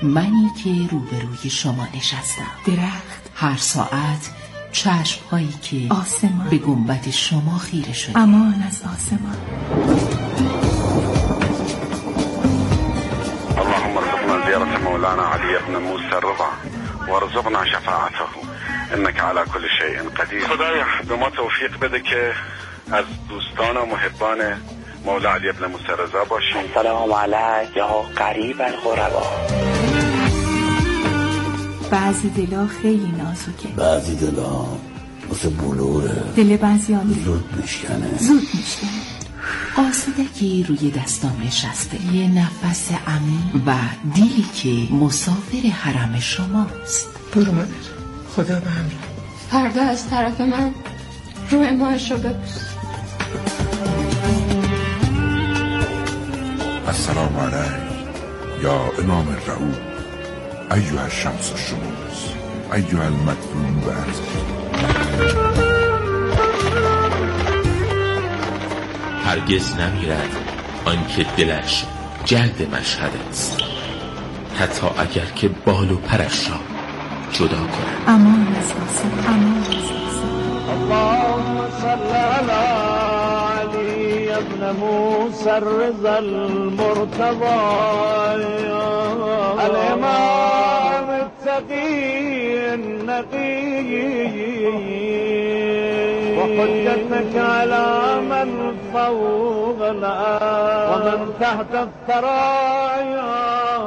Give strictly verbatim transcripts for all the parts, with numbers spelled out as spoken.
منی که روبروی شما نشستم. درخت، هر ساعت چشم‌هایی که آسمان، به گنبد شما خیره شده. امان از آسمان. اللهم ارزقنا زيارة مولانا علي بن موسى الرضا وارزقنا شفاعته انك على كل شيء قدیر. خدایا به ما توفیق بده که از دوستان و محبان مولا علی بن موسی رضا باشیم. سلام علیک یا قریب الغربا. بعضی دلا خیلی نازکه، بعضی دلا مثل بلوره، دل بعضیان زود میشکنه زود میشکنه. قاصدکی روی دستام نشسته، یه نفس عمیق و دیلی که مسافر حرم شماست. برو مادر، خدا به همراه. فردا از طرف من روی ماهش رو ببوس. السلام علیک یا امام رعوف ایها الشمس الشموس ایها المدفون برز. هرگز نمیرد آنکه دلش جلد مشهد است، حتی اگر که بال و پرش را جدا کند. امان از آسمان، امان از آسمان. اللهم صل علی علی ابن موسی الرضا المرتضی الامام التقی النقی وحجتك على من فوق الأرض ومن تحت الثرايا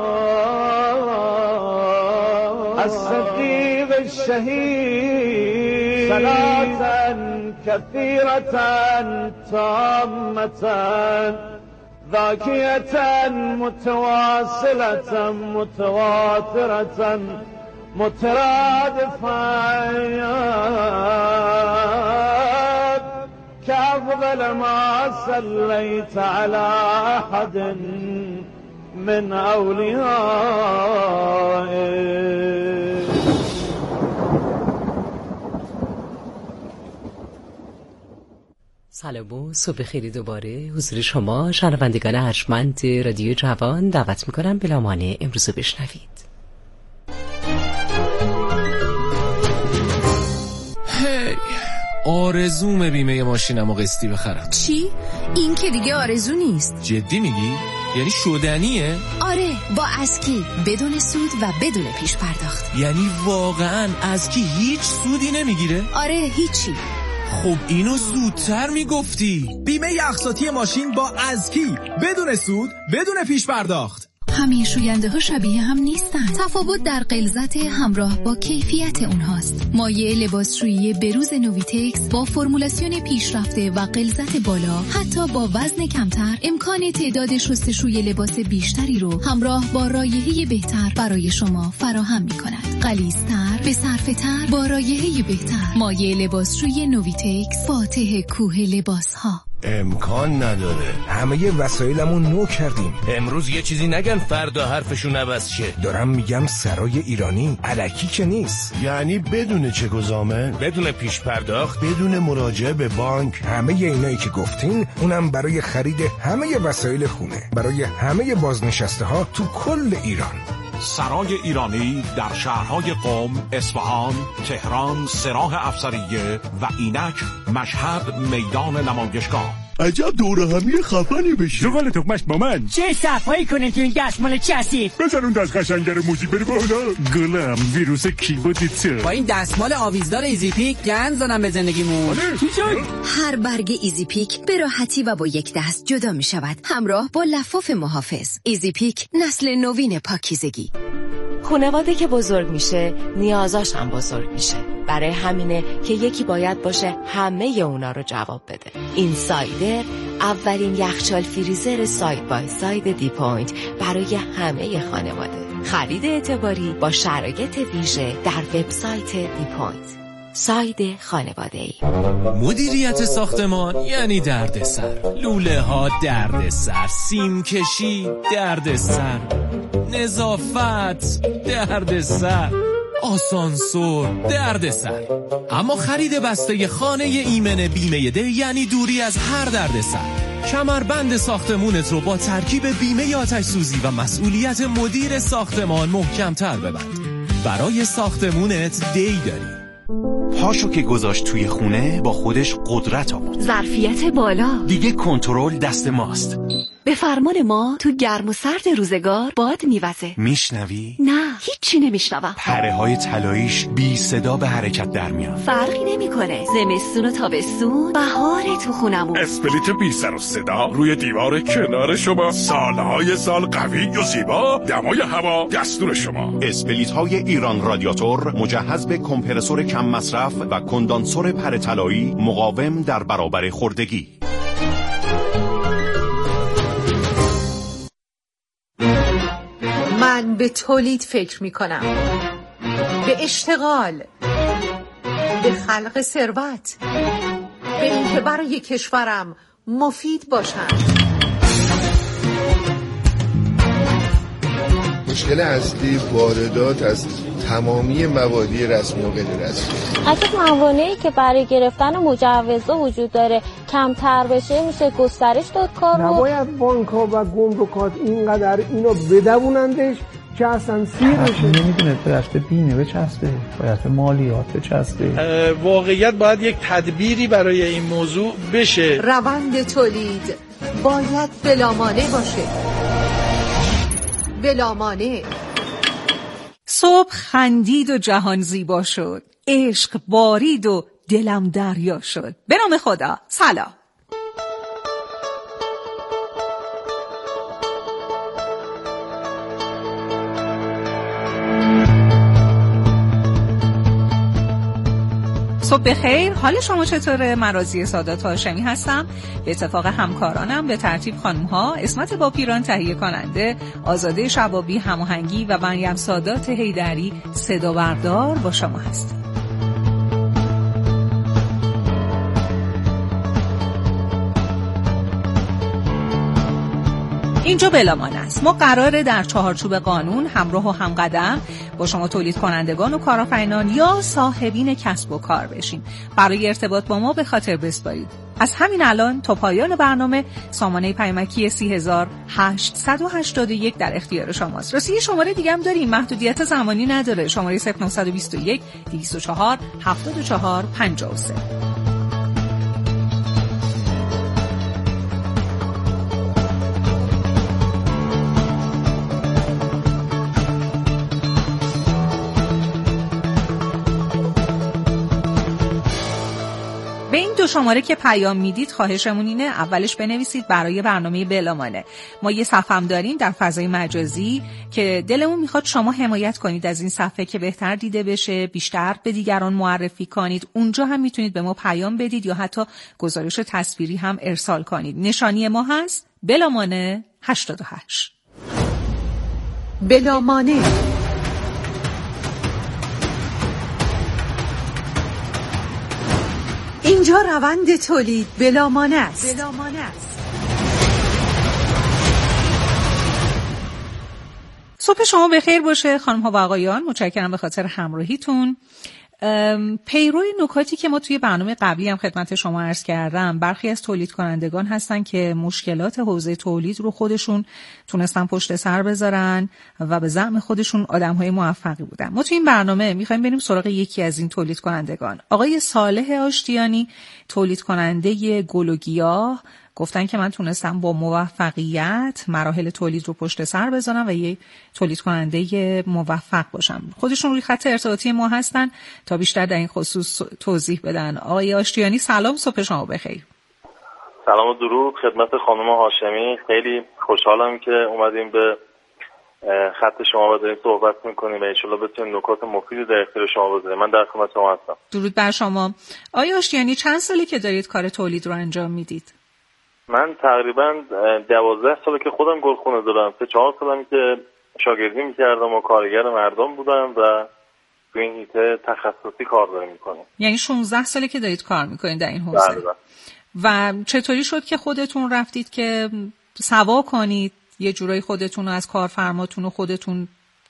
الصديق الشهيد صلاة كثيرة تامة ذاكية متواصلة متواترة مترادفة كأفضل ما صليت على أحد من أوليائك. سلام و صبح خیلی دوباره حضور شما شنوندگان ارجمند رادیو جوان دعوت میکنم به لامانه امروز بشنوید. هی آرزوم بیمه ماشینمو قسطی بخرم. چی؟ این که دیگه آرزو نیست. جدی میگی؟ یعنی شدنیه؟ آره، با اسکی بدون سود و بدون پیش پرداخت. یعنی واقعا اسکی هیچ سودی نمیگیره؟ آره هیچی. خب اینو زودتر میگفتی. بیمه اقساطی ماشین با اسکی بدون سود بدون پیش پرداخت. همه شوینده ها شبیه هم نیستن. تفاوت در غلظت همراه با کیفیت اونهاست. مایع لباسشویی بروز نویتکس با فرمولاسیون پیشرفته و غلظت بالا، حتی با وزن کمتر، امکان تعداد شستشوی لباس بیشتری رو همراه با رایحه بهتر برای شما فراهم می‌کند. غلیظ‌تر، به صرفه‌تر، با رایحه بهتر. مایع لباسشویی نویتکس، فاتح کوه لباس‌ها. امکان نداره، همه وسایلمون نو کردیم. امروز یه چیزی نگن فردا حرفشون عوض شه. دارم میگم سرای ایرانی الکی که نیست. یعنی بدون چک و ضامن، بدون پیش پرداخت، بدون مراجعه به بانک. همه اینایی که گفتین، اونم برای خرید همه وسایل خونه، برای همه بازنشسته ها تو کل ایران. سرای ایرانی در شهرهای قم، اصفهان، تهران، سراح افسریه و اینک مشهد میدان نمایشگاه. عجب دوره همی خفنی بشی. زغال تخمش با من چه صفایی کنه تو این دستمال کثیف. بزن اون دست قشنگ رو موزی بره بالا. گلم ویروس کیبوردیته. با این دستمال آویزدار ایزی پیک گند زدم به زندگیمون. هر برگ ایزی پیک به راحتی و با یک دست جدا می شود همراه با لفاف محافظ. ایزی پیک نسل نوین پاکیزگی. خانواده که بزرگ میشه نیازاش هم بزرگ میشه. برای همینه که یکی باید باشه همه اونا رو جواب بده. این سایدر اولین یخچال فریزر ساید بای ساید دی پوینت برای همه خانواده. خرید اعتباری با شرایط ویژه در وبسایت دی پوینت. ساید خانواده‌ای. مدیریت ساختمان یعنی دردسر، لوله ها دردسر، سیم کشی دردسر، نظافت دردسر، آسانسور دردسر. اما خرید بسته خانه ایمن بیمه ده یعنی دوری از هر دردسر. کمربند ساختمونت رو با ترکیب بیمه آتش سوزی و مسئولیت مدیر ساختمان محکم‌تر ببند. برای ساختمونت دی داری. پاشو که گذاشت توی خونه با خودش قدرت آورد. ظرفیت بالا. دیگه کنترل دست ماست. به فرمان ما تو گرم و سرد روزگار باد میوزه. میشنوی؟ نه، هیچی نمیشنوم. پره های طلاییش بی صدا به حرکت در میاد. فرقی نمیکنه. زمستون و تابستون بهار تو خونمون. اسپلیت بی سر و صدا روی دیوار کنار شما، سالهای سال قوی و زیبا، دمای هوا دستور شما. اسپلیت های ایران رادیاتور مجهز به کمپرسور کم مصرف و کندانسور پره طلایی مقاوم در برابر خردگی. من به تولید فکر می کنم، به اشتغال، به خلق ثروت، به اینکه برای کشورم مفید باشم. مشکل اصلی واردات از تمامی موادی رسمی و غیر رسمی. اگه موانعی که برای گرفتن مجوزها وجود داره کمتر بشه میشه گسترش داد کار رو. نباید بانک‌ها و گمرکات اینقدر اینو بدونندش که اصلا سیر بشه. نمیدونه طرف به بیمه بچسبه، باید به مالیات بچسبه. واقعیت باید یک تدبیری برای این موضوع بشه. روند تولید باید بلامانع باشه. بلامانع. صبح خندید و جهان زیبا شد، عشق بارید و دلم دریا شد. به نام خدا. سلام. صبح بخیر، حال شما چطوره؟ من راضیه سادات هاشمی هستم. به اتفاق همکارانم به ترتیب خانم‌ها اسمت باپیران تهیه کننده، آزاده شبابی هماهنگی و مریم سادات حیدری صدا بردار با شما هستیم. اینجا بلامانه است. ما قراره در چهارچوب قانون همراه و همقدم با شما تولید کنندگان و کارآفرینان یا صاحبین کسب و کار بشیم. برای ارتباط با ما به خاطر بسپارید از همین الان تا پایان برنامه سامانه پیامکی سی هزار هشتصد و هشتاد و یک در اختیار شماست. راستی یه شماره دیگه هم داریم، محدودیت زمانی نداره. شماره صفر نه دو یک دویست و چهار هفتاد و چهار پنجاه و سه. به این دو شماره که پیام میدید خواهشمون اینه اولش بنویسید برای برنامه بلامانه. ما یه صفحه هم داریم در فضای مجازی که دلمون میخواد شما حمایت کنید از این صفحه که بهتر دیده بشه، بیشتر به دیگران معرفی کنید. اونجا هم میتونید به ما پیام بدید یا حتی گزارش تصویری هم ارسال کنید. نشانی ما هست بلامانه هشتاد و هشت. بلامانه. اینجا روند تولید بلامانع است. بلامانع است. صبح شما بخیر باشه خانم ها و آقایان. متشکرم به خاطر همراهیتون. پیرو نکاتی که ما توی برنامه قبلی هم خدمت شما عرض کردم، برخی از تولید کنندگان هستن که مشکلات حوزه تولید رو خودشون تونستن پشت سر بذارن و به زعم خودشون آدم‌های موفقی بودن. ما توی این برنامه می‌خوایم بریم سراغ یکی از این تولید کنندگان، آقای صالح آشتیانی، تولید کننده گل و گیاه. گفتن که من تونستم با موفقیت مراحل تولید رو پشت سر بذارم و یه تولید کننده موفق باشم. خودشون روی خط ارتباطی ما هستن تا بیشتر در این خصوص توضیح بدن. آقای آشتیانی سلام، صبح شما بخیر. سلام و درود خدمت خانم هاشمی. خیلی خوشحالم که اومدیم به خط شما و داریم صحبت میکنیم و انشالله بتونیم نکات مفیدی در اختیار شما بذاریم. من در خدمت شما هستم. درود بر شما. آقای آشتیانی چند سالی که دارید کار تولید رو انجام میدید؟ من تقریبا دوازده ساله که خودم گلخونه دارم. سه چهار سالم که شاگردی میکردم و کارگر مردم بودم و تو این حیطه تخصصی کار دارم میکنم. یعنی شانزده ساله که دارید کار میکنید در این حوزه. و چطوری شد که خودتون رفتید که سوا کنید یه جورایی خودتون رو از کارفرماتون و خودتون تولیدی خودتون رو داشته باشید، گلخونه خودتون رو داشته باشید؟ بله بله. من تقریبا دوازده سال پیش اومدم به این حوزه و خودم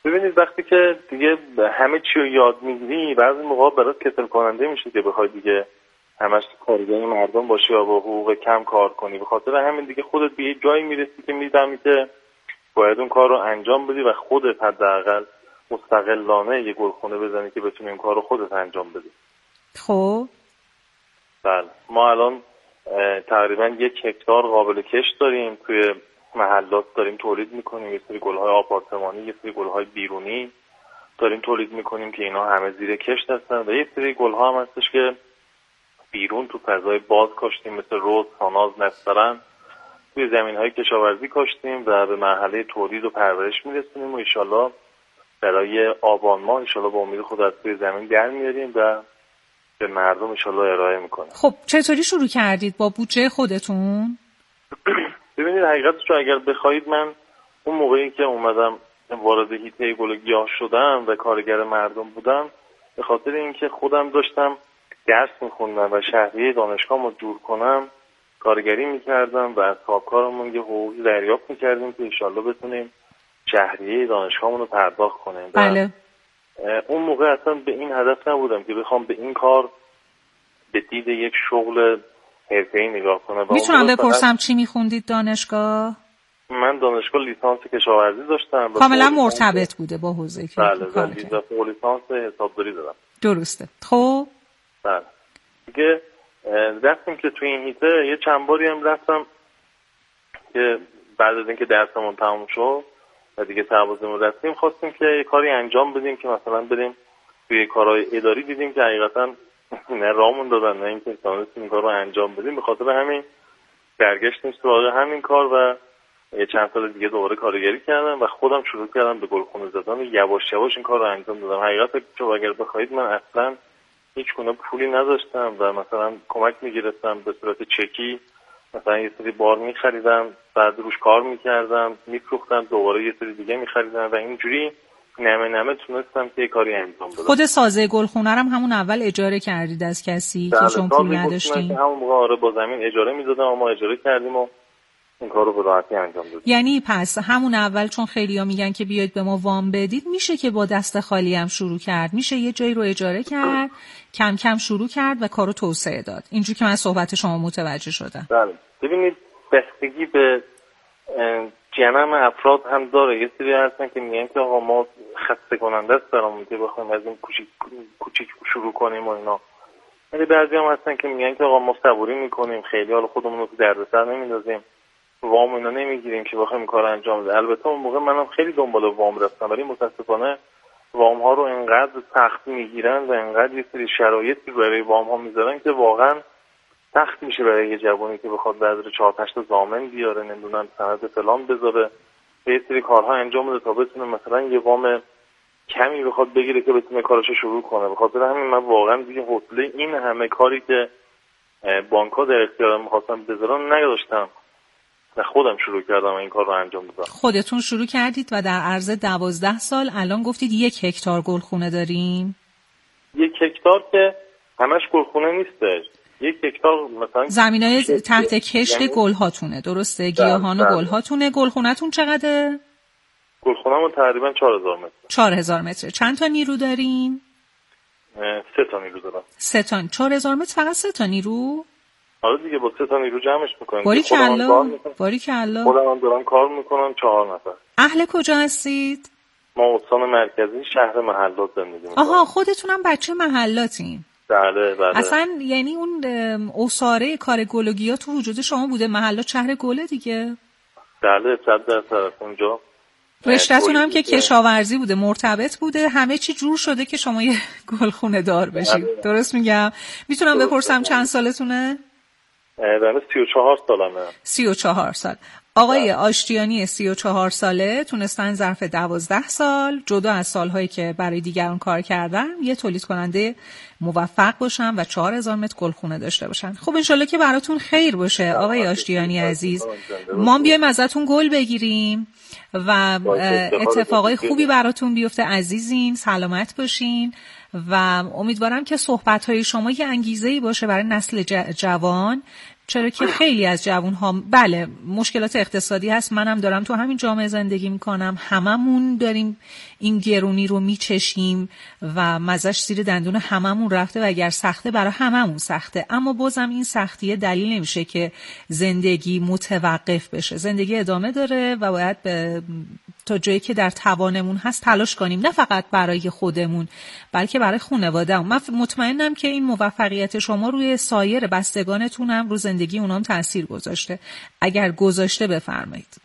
ببینید وقتی که دیگه همه چی رو یاد میگیری بعضی موقع برات کسل کننده میشه که بخوای دیگه همش کارگری مردم باشی یا با حقوق کم کار کنی. به خاطر همین دیگه خودت به یه جایی میرسی که میفهمی که باید اون کار رو انجام بدی و خودت حداقل مستقلانه یه گلخونه بزنی که بتونی اون کار رو خودت انجام بدی. خب بله ما الان تقریبا یک هکتار قابل کشت داریم، توی محلات داریم تولید میکنیم، یه سری گلهای آپارتمانی، یه سری گلهای بیرونی داریم تولید میکنیم که اینا همه زیر کشت هستن و یه سری گلها هم هستش که بیرون تو فضای باز کاشتیم، مثل رز، ساناز، نسترن، توی زمینهای کشاورزی کاشتیم و به مرحله تولید و پرورش میرسونیم و انشالله برای آبان ماه انشالله با امید خدا از توی زمین در میاریم و به مردم انشالله ارائه میکنیم. خب چطوری شروع کردید؟ با بودجه خودتون؟ ببینید حقیقتش رو اگر بخواید من اون موقعی که اومدم وارد حیطه گل گیاه شدم و کارگر مردم بودم به خاطر اینکه خودم داشتم درس میخوندم و شهریه دانشگاهمو جور کنم کارگری میکردم و از کارمون یه حقوقی دریافت میکردیم که انشالله بتونیم شهریه دانشگاهمون رو پرداخت کنیم. بله. اون موقع اصلا به این هدف نبودم که بخوام به این کار به دید یک شغل حرفه‌ای نگاه کنم. میتونم بپرسم چی میخوندید دانشگاه؟ من دانشگاه لیسانس کشاورزی داشتم. کاملا مرتبط بوده با حوزه که بله بله فوق لیسانس حسابداری دارم. درسته. خب بله دیگه رفتیم که توی این هیته یه چند باری هم رفتم که بعد از اینکه درسمون تموم شد و دیگه تعویضمون رفتیم خواستیم که یه کاری انجام بدیم که مثلا بریم توی کارهای اداری، دیدیم که حقیقتا نه رامون دادن نه اینکه تونستیم این کار رو انجام بدیم. به خاطر همین برگشتیم سراغ همین کار و یه چند سال دیگه دوباره کارگری کردم و خودم شروع کردم به گلخونه زدن و یواش یواش این کار رو انجام دادم. حقیقتا چون اگر بخواید من اصلا هیچ گونه پولی نداشتم و مثلا کمک میگرفتم به صورت چکی، مثلا یه سری بار میخریدم بعد روش کار میکردم میفروختم دوباره یه سری دیگه میخریدم و اینجوری نمه نمه تونستم که یه کاری انجام بدم. خود سازه گلخونه هم همون اول اجاره کردید از کسی که چون پول نداشتین؟ همون موقع آره با زمین اجاره میدادم و ما اجاره کردیم و این کار رو به راحتی انجام دادیم. یعنی پس همون اول چون خیلیا میگن که بیاید به ما وام بدید، میشه که با دست خالی هم شروع کرد، میشه یه جایی رو اجاره کرد کم کم شروع کرد و کارو توسعه داد. اینجوری که من صحبت شما متوجه شدم. بله ببینید بستگی به جمع افراد هم داره. یه سری هستن که میگن که آقا ما خسته کننده است برامون که بخوایم از این کوچیک کوچیک شروع کنیم و اینا، ولی بعضی هم هستن که میگن که آقا ما صبوری میکنیم، خیلی حال خودمون رو تو دردسر نمیندازیم، وام اینا نمیگیریم که بخوایم کار انجام بدیم. البته اون موقع منم خیلی دنبال وام رفتم ولی متاسفانه وام ها رو انقدر سخت میگیرن و انقدر یه سری شرایطی برای وام ها میذارن که واقعا سخت میشه برای یه جوانی که بخواد بعد چهار پنج تا ضامن بیاره، نمیدونم سند فلان بذاره، یه سری کارها انجام بده تا بتونه مثلا یه وام کمی بخواد بگیره که بتونه کاراشو شروع کنه. به خاطر همین من واقعا دیگه حوصله این همه کاری که بانک‌ها در اختیارم می‌خواستن بذارن نداشتم و خودم شروع کردم این کار رو انجام بدم. خودتون شروع کردید و در عرض دوازده سال الان گفتید یک هکتار گلخونه داریم؟ یک هکتار که همش گلخونه نیستش، یک هکتار مثلا زمینای تحت کشت یعنی... گلهاتونه، درسته؟ گیاهان و گلهاتونه. گلخونه‌تون چقدره؟ گلخونه‌مون تقریبا چهار هزار متر. چهار هزار متر. چند تا نیرو دارین؟ سه تا نیرو دارم. سه تا. چهار هزار متر فقط سه تا نیرو؟ آره دیگه با سه تا نیرو جمعش میکنیم. باریکلا. باریکلا. خودم هم دارم کار میکنم چهار نفر. اهل کجا هستید؟ ما استان مرکزی شهر محلات زندگی میکنم. آها خودتونم بچه محلاتین؟ بله بله. اصلا یعنی اون اساره کار گلوگیا تو وجود شما بوده؟ محلات شهر گله دیگه؟ بله صد درصد اونجا. رشته‌تون هم که کشاورزی بوده، مرتبط بوده، همه چی جور شده که شما یه گلخونه دار بشید. درست میگم؟ میتونم بپرسم چند سالتونه؟ من سی و چهار سالمه. سی و چهار سال. آقای آشتیانی سی و چهار ساله تونستن ظرف دوازده سال جدا از سالهایی که برای دیگران کار کردن یه تولید کننده موفق باشن و چهار هزار متر گلخونه داشته باشن. خب انشالله که براتون خیر باشه آقای آشتیانی عزیز. ما بیایم ازتون گل بگیریم و اتفاقای خوبی براتون بیفته. عزیزین، سلامت باشین و امیدوارم که صحبت‌های شما یه انگیزه‌ای باشه برای نسل جوان چرا که خیلی از جوان‌ها بله مشکلات اقتصادی هست، منم دارم تو همین جامعه زندگی میکنم، هممون داریم این گرونی رو میچشیم و مزش زیر دندون هممون رفته و اگر سخته برای هممون سخته، اما بازم این سختیه دلیل نمیشه که زندگی متوقف بشه. زندگی ادامه داره و باید به تا جایی که در توانمون هست تلاش کنیم، نه فقط برای خودمون بلکه برای خانواده‌مون. من مطمئنم که این موفقیت شما روی سایر بستگانتون هم رو زندگی اونام تأثیر گذاشته. اگر گذاشته بفرمایید.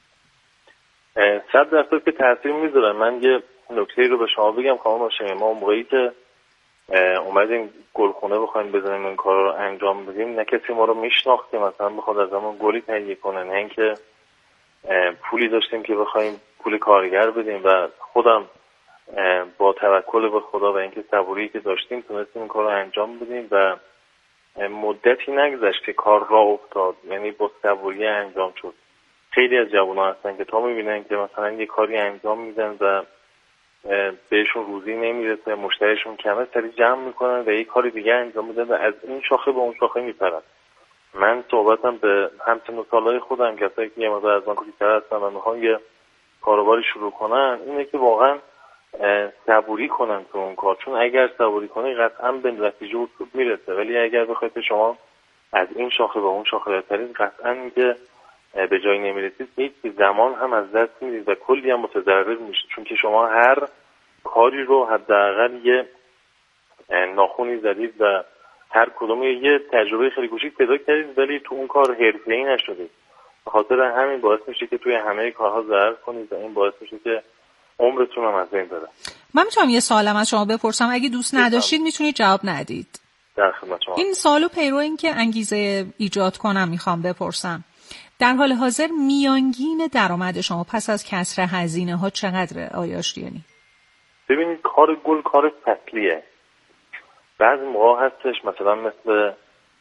صد درصد که تأثیر میذاره. من یه نکته رو به شما بگم خانم هاشمی، ما موقعی که اومدیم گلخونه بخوایم بزنیم این کارا رو انجام بدیم، نه کسی ما رو میشناخت که مثلا بخواد از همون گلی تهیه کنه، نه اینکه پولی داشتیم که بخوایم پول کارگر بدیم و خودم با توکل به خدا و اینکه صبوری که داشتیم تونستیم این کار رو انجام بدیم و مدتی نگذشت که کار راه افتاد، یعنی با صبوری انجام شد. خیلی از جوانان هستن که تا میبینن که مثلا یه کاری انجام میدن و بهشون روزی نمیرسه، مشتریشون کمه، سری جمع میکنن و یه کاری دیگه انجام میدن و از این شاخه به اون شاخه میپرن. من صحبتم به همسن و سالای خودم، کسایی که یه مقدار از من کوچیک‌تر هستن و میخوان یه کاروباری شروع کنن، اینه که واقعا صبوری کنن تو اون کار، چون اگر صبوری کنی قطعا به نتیجه و سود میرسه، ولی اگر بخواید شما از این شاخه به اون شاخه برید قطعا اینکه به جایی نمیرسید، هیچ زمان هم از دست میدید و کلی هم متضرر میشید، چون که شما هر کاری رو حداقل یه ناخونی زدید و هر کدوم یه تجربه خیلی کوچیک پیدا کردید ولی تو اون کار حرفه‌ای نشدید. به خاطر همین باعث میشه که توی همه کارها ضرر کنید و این باعث میشه که عمرتون هم از بین بره. من میتونم یه سوالم از شما بپرسم؟ اگه دوست نداشتید میتونید جواب ندید. در خدمت شما. این سوالو پیرو این که انگیزه ایجاد کنم میخوام بپرسم. در حال حاضر میانگین درآمد شما پس از کسر هزینه ها چقدره آقای آشتیانی؟ ببینید کار گل کار فصلیه. بعضی موقع هستش مثلا مثل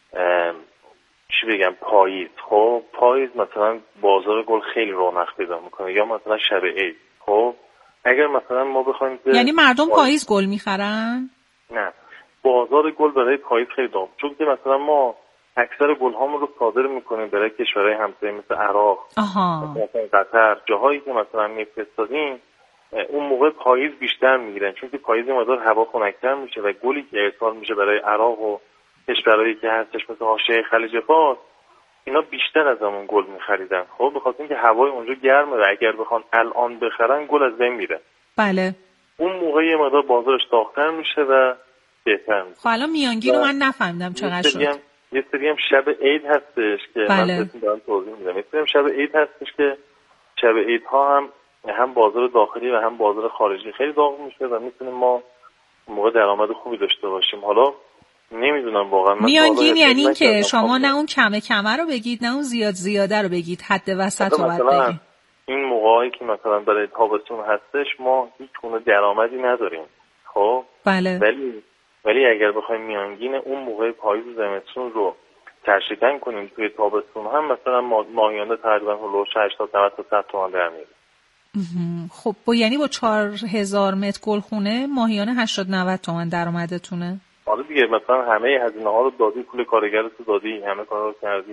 چی بگم پاییز، خب پاییز مثلا بازار گل خیلی رونق پیدا میکنه، یا مثلا شب عید. خب اگر مثلا ما بخوایم یعنی مردم پاییز گل میخرن؟ نه، بازار گل برای پاییز خیلی داغ، چون که مثلا ما اکثر گل هامون رو صادر میکنیم برای کشورهای همسایه مثل عراق، مثلا قطر، جاهایی که مثلا میفرستادیم. اون موقع پاییز بیشتر میگیرن، چون که پاییز مقدار هوا خنک‌تر میشه و گلی که ارسال میشه برای عراق و کشورهایی که هستش مثل حاشیه خلیج فارس، اینا بیشتر از همون گل میخریدن. خب به خاطر اینکه هوای اونجا گرمه و اگر بخوان الان بخرن گل از بین میره. بله. اون موقع یه مقدار بازارش داغ‌تر میشه و بهتر میشه. خب الان میانگین رو من نفهمیدم چقدر شد. یه سری هم شب عید هستش که بله. من بهتون دارم توضیح میدم. یه سری هم شب عید هستش که شب عیدها هم هم بازار داخلی و هم بازار خارجی خیلی داغ میشه و میتونیم ما موقع درآمد خوبی داشته باشیم. حالا نمیدونم واقعا. میانگین یعنی این که شما نه اون کمه کمه رو بگید نه اون زیاد زیاده رو بگید، حد وسط رو باید بگید. این موقعی که مثلا برای تابستون هستش ما هیچ گونه درآمدی نداریم. خب بله. ولی ولی اگر بخوایم میانگین اون موقع پاییز و زمستون رو ترشکن کنیم توی تابستون هم مثلا ماهیانه تقریبا هلوش هشتاد تا صد تومان در میاد. خب با یعنی با چهار هزار متر گلخونه ماهیانه هشتاد نود تومان درآمدتونه؟ حالا دیگه مثلا همه هزینه ها رو دادی، پول کارگر رو دادی، همه کارا رو کردی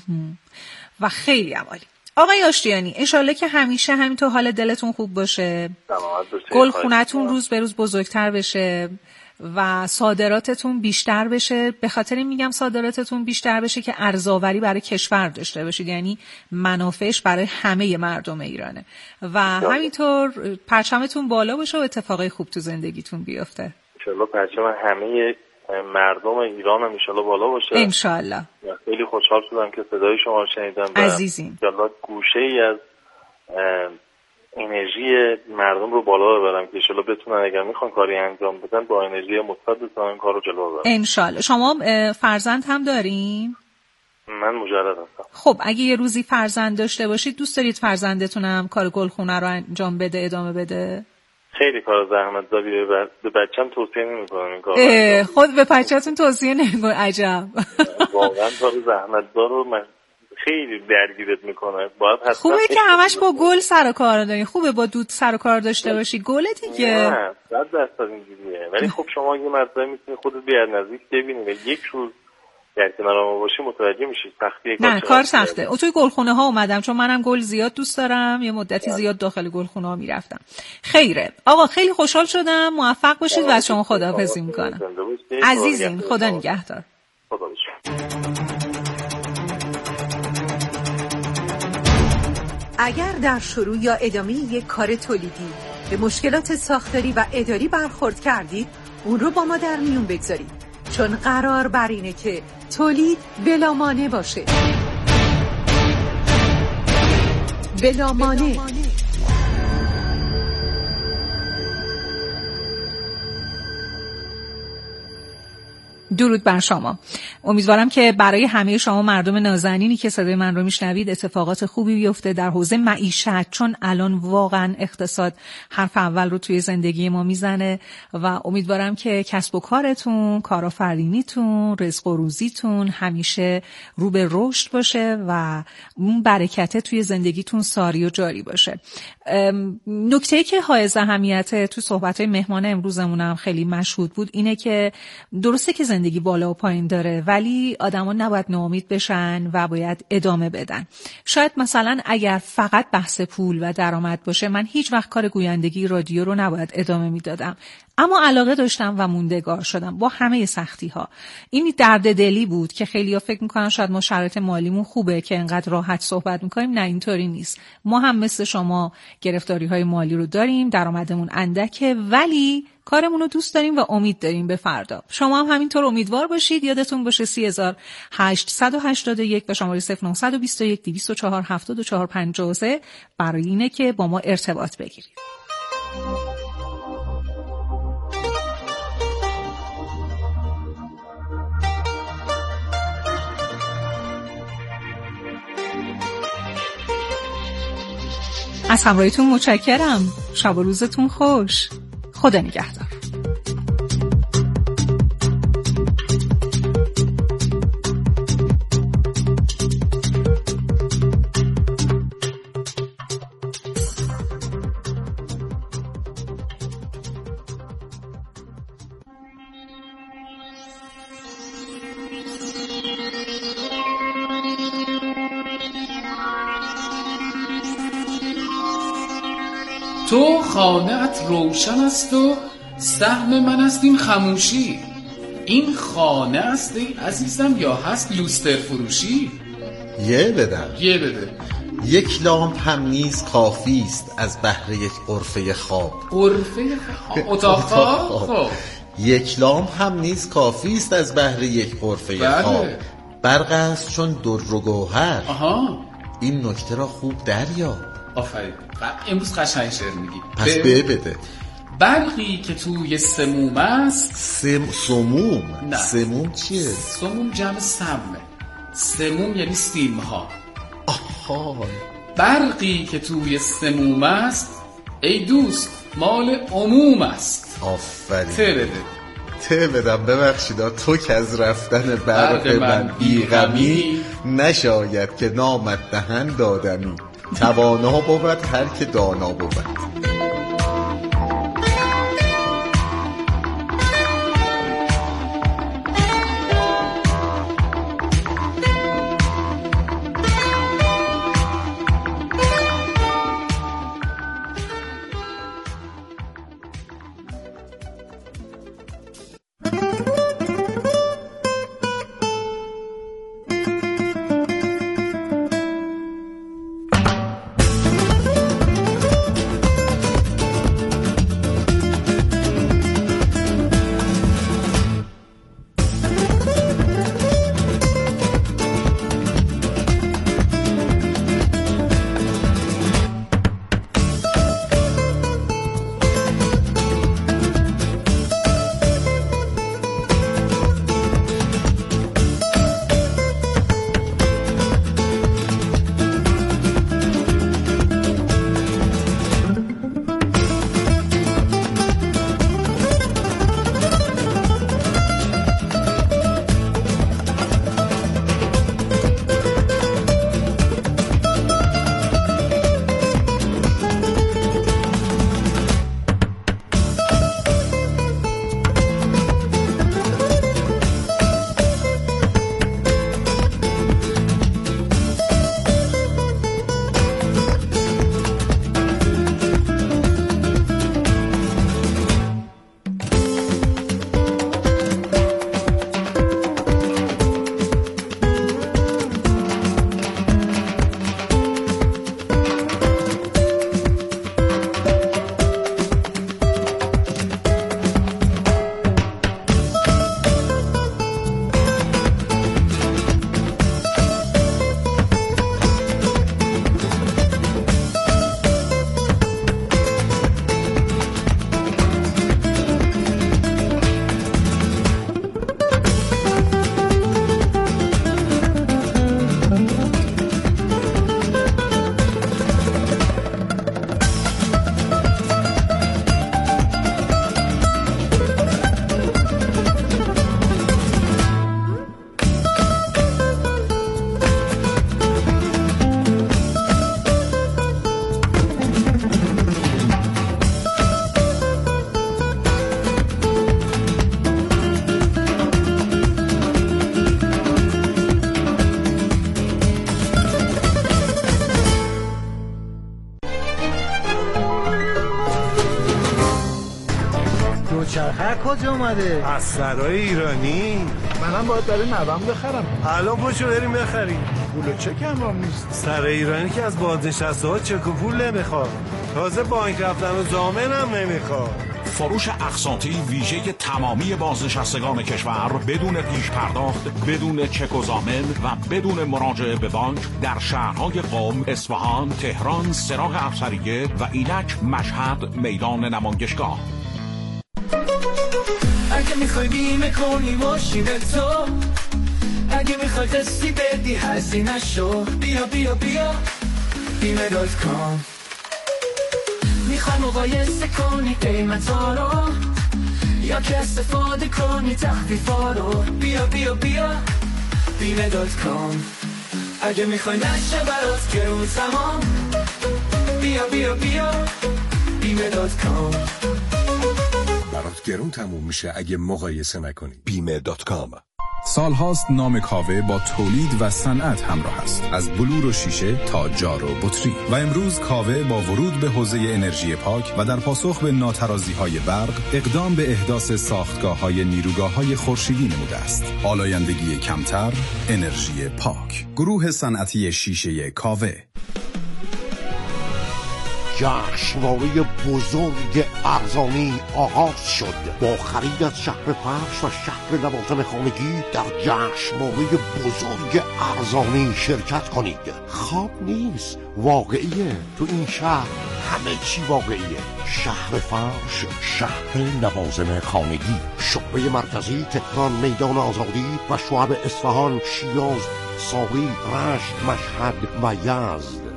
و خیلی عالی. آقای آشتیانی انشالله که همیشه همینطور حال دلتون خوب باشه، گلخونه‌تون روز به روز بزرگتر بشه و صادراتتون بیشتر بشه. به خاطر این میگم صادراتتون بیشتر بشه که ارزآوری برای کشور داشته باشید، یعنی منافعش برای همه مردم ایرانه و همینطور پرچمتون بالا باشه و اتفاقای خوب تو زندگیتون بیفته. انشالله پرچم همه مردم ایران هم انشالله بالا باشه. انشالله. خیلی خوشحال شدم که صدای شما رو شنیدم. عزیزیم. انشالله گوشه ای از انرژی مردم رو بالا ببرم که انشالله بتونن اگر میخوان کاری انجام بدن با انرژی مثبت بتونن کار رو جلو ببرن. انشالله. شما فرزند هم دارین؟ من مجرد هستم. خب اگه یه روزی فرزند داشته باشید دوست دارید فرزندتون هم کار گلخونه رو انجام بده، ادامه بده؟ خیلی کار زحمت داری، به بچه‌م توصیه نمی‌کنم این کارو. خود به بچه‌تون توصیه نمی‌کنید؟ عجب. واقعا کار زحمت داره و من خیلی درگیرت میکنه. باید حتما خوبه که همش با گل سر و کار داری. خوبه با دود سر و کار داشته باشی. گل دیگه. نه، صد درصد اینجوریه. ولی خب شما یه مرتبه میتونی خودت بیاد نزدیک ببینی و یک روز در کنار ما باشی متوجه میشید سختی نه کار سخته. او توی گلخونه ها اومدم چون منم گل زیاد دوست دارم، یه مدتی زیاد داخل گلخونه ها میرفتم. خیره آقا، خیلی خوشحال شدم، موفق باشید و از شما خداحافظی میکنم. عزیزین خدا نگهدار. خدا باشید. اگر در شروع یا ادامه یک کار تولیدی به مشکلات ساختاری و اداری برخورد کردید، اون رو با ما در میون بگذارید، چون قرار بر اینه که تولید بلا مانع باشه. بلا مانع. درود بر شما. امیدوارم که برای همه شما مردم نازنینی که صدای من رو میشنوید اتفاقات خوبی بیفته در حوزه معیشت، چون الان واقعا اقتصاد حرف اول رو توی زندگی ما میزنه و امیدوارم که کسب و کارتون، کارآفرینیتون، رزق و روزیتون همیشه رو به رشد باشه و اون برکت توی زندگیتون ساری و جاری باشه. نکته‌ای که حائز اهمیت تو صحبت‌های مهمان امروزمون هم خیلی مشهود بود اینه که درسته که زندگی بالا و پایین داره، ولی آدما نباید ناامید بشن و باید ادامه بدن. شاید مثلا اگر فقط بحث پول و درآمد باشه، من هیچ وقت کار گویندگی رادیو رو نباید ادامه میدادم، اما علاقه داشتم و موندگار شدم با همه سختی ها. این درد دلی بود که خیلی‌ها فکر میکنن شاید ما شرایط مالیمون خوبه که انقدر راحت صحبت میکنیم. نه، اینطوری نیست. ما هم مثل شما گرفتاری های مالی رو داریم، درآمدمون اندکه، ولی کارمون رو دوست داریم و امید داریم به فردا. شما هم همینطور امیدوار باشید. یادتون باشه سی هزار هشتصد و هشتاد و یک و شماره صفر نه دو یک دویست و چهار هفتاد و چهار پنجاه و سه برای اینه که با ما ارتباط بگیرید. از همراهیتون متشکرم. شب و روزتون خوش. خدا نگهدار. تو خانه‌ات روشن است و سهم من است این خموشی. این خانه است ای عزیزم یا هست لوستر فروشی؟ یه بدم یه بده. یک لامپ هم نیز کافی است از بهر یک غرفه خواب. غرفه خواب؟ اتاق خواب؟ یک لامپ هم نیز کافی است از بهر یک غرفه بله. خواب. برق است چون در و گوهر. آها. این نکته را خوب دریاب. آفرین. امروز قشنگ شعر میگی. پس به بده. برقی که توی سموم است. سم... سموم؟ نه. سموم چیه؟ سموم جمع سمه. سموم یعنی سیم ها. آها. برقی که توی سموم است ای دوست مال عموم است. آفرین. ته بده. ته بدم. ببخشید تو که از رفتن برق من بیغمی، نشاید که نامت دهن دادمی. توانا بود هر که دانا بود. دوچرخه کجا اومده؟ از سرای ایرانی. منم باید برای نوام بخرم. الان پاشو بریم بخریم. پول و چک هم نیست. سرای ایرانی که از بازنشسته ها چک و پول نمیخواد. تازه بانک رفتن و ضامن هم نمیخواد. فروش اقساطی ویژه تمامی بازنشستگان کشور بدون پیش پرداخت، بدون چک و ضامن و بدون مراجعه به بانک در شهرهای قم، اصفهان، تهران، سراغ افسریه و اینک مشهد میدان نمایشگاه. اگه میخوای بیمه کنی ماشین تو، اگه میخوای قسطی بدی هزینه شو، بیا بیا بیا بیمه دات کام. میخوای مقایسه کنی قیمتا رو یا که استفاده کنی تخفیفا رو، بیا بیا بیا بیمه دات کام. اگه میخوای نشه برات گرون تمام، بیا بیا بیا بیمه دات کام. برات گرون تموم میشه اگه مقایسه نکنی. بیمه دات کام. سالهاست نام کاوه با تولید و صنعت همراه است، از بلور و شیشه تا جار و بطری. و امروز کاوه با ورود به حوزه انرژی پاک و در پاسخ به ناترازی‌های برق اقدام به احداث ساختگاه‌های نیروگاه‌های خورشیدی نموده است. آلایندگی کمتر، انرژی پاک. گروه صنعتی شیشه کاوه. جشنواره بزرگ ارزانی آغاز شد. با خرید از شهر فرش و شهر لوازم خانگی در جشنواره بزرگ ارزانی شرکت کنید. خواب نیست، واقعیه. تو این شهر همه چی واقعیه. شهر فرش، شهر لوازم خانگی، شعبه مرکزی تهران، میدان آزادی و شعب اصفهان، شیراز، ساری، رشت، مشهد و یزد.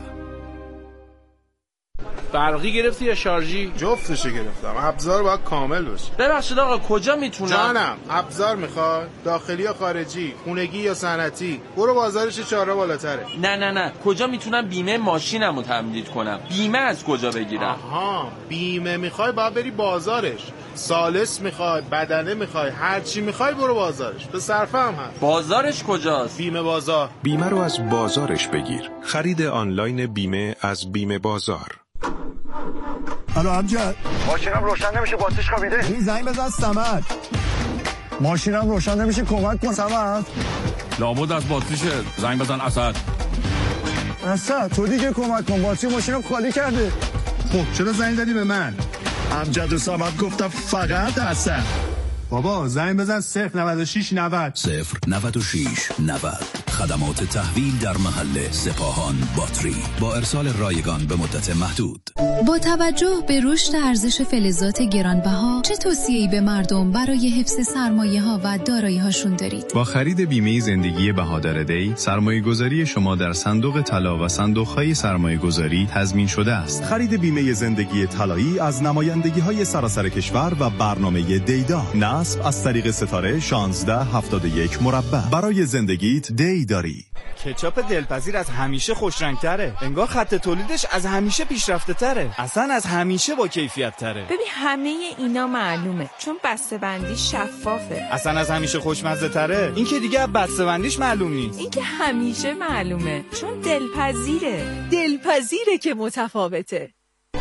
برقی گرفتی یا شارژی؟ جفتشو گرفتم. ابزار باید کامل باشه. ببخشید آقا کجا میتونم؟ جانم، ابزار میخوای؟ داخلی یا خارجی؟ خونگی یا صنعتی؟ برو بازارش چهارراه بالاتره. نه نه نه، کجا میتونم بیمه ماشینمو تمدید کنم؟ بیمه از کجا بگیرم؟ آها، بیمه میخوای باید بری بازارش. سالس میخوای، بدنه میخوای، هر چی میخوای برو بازارش. به صرفه هم هست. بازارش کجاست؟ بیمه بازار. بیمه رو از بازارش بگیر. خرید آنلاین بیمه از بیمه بازار. الو امجد، ماشینم روشن نمیشه، باتریش خوابیده. این زنگ بزن صمد. ماشینم روشن نمیشه، کمک کن صمد. لابد از باتریشه، زنگ بزن اسد. اسد تو دیگه کمک کن، باتری ماشینم خالی کرده. خب چرا زنگ زدی به من؟ امجد و صمد گفتم فقط اسد. بابا زنگ بزن صفر نود و شش نود. صفر نود و شش نود. خدمات تحویل در محل سپاهان باتری با ارسال رایگان به مدت محدود. با توجه به رشد ارزش فلزات گرانبها، چه توصیه‌ای به مردم برای حفظ سرمایه‌ها و دارایی‌هاشون دارید؟ با خرید بیمه زندگی بهادر دی، سرمایه‌گذاری شما در صندوق طلا و صندوق‌های سرمایه‌گذاری تضمین شده است. خرید بیمه زندگی طلایی از نمایندگی‌های سراسر کشور و برنامه دیدا. نصب از طریق ستاره شانزده هفتاد و یک مربع. برای زندگیت دی داری. کچاپ دلپذیر از همیشه خوشرنگ‌تره. انگار خط تولیدش از همیشه پیشرفته تره. اصلا از همیشه با کیفیت تره. ببین همه اینا معلومه چون بسته‌بندی شفافه. اصلا از همیشه خوشمزه تره. این که دیگه بسته‌بندیش معلوم نیست. این که همیشه معلومه چون دلپذیره. دلپذیره که متفاوته.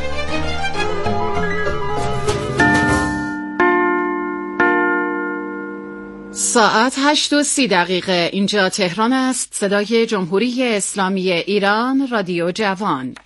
ساعت هشت و سی دقیقه اینجا تهران است. صدای جمهوری اسلامی ایران، رادیو جوان.